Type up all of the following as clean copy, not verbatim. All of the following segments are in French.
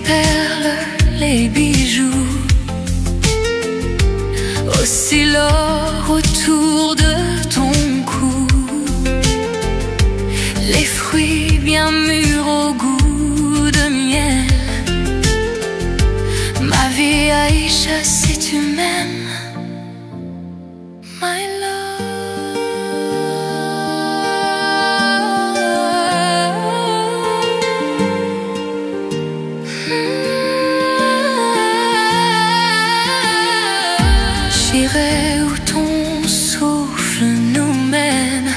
perles, les bijoux, aussi l'or autour de ton cou, les fruits bien mûrs au goût de miel. Ma vie Aïcha, si tu m'aimes, my love. J'irai où ton souffle nous mène,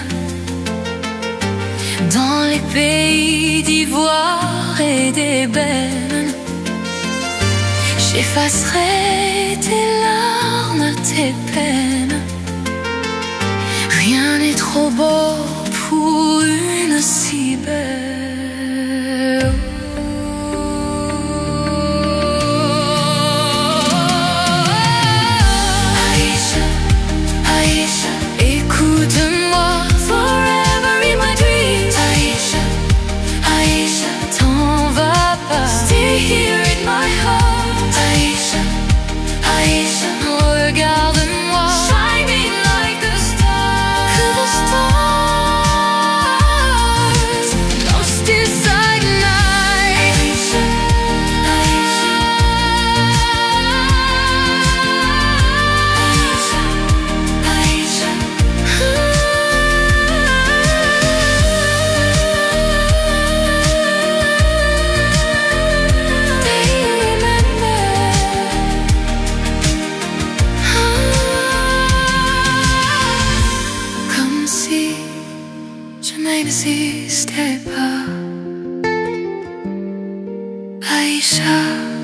dans les pays d'ivoire et d'ébène. J'effacerai tes larmes, tes peines. Rien n'est trop beau pour une si belle. Aïcha, Aïcha, écoute-moi. Forever in my dreams. Aïcha, Aïcha, t'en vas pas. Stay here in my heart. Aïcha, Aïcha, regarde-moi. Shining like the stars. The stars lost inside night. Aïcha, Aïcha, Aïcha, Aïcha. Do you remember? Comme si je n'existais pas. Aïcha.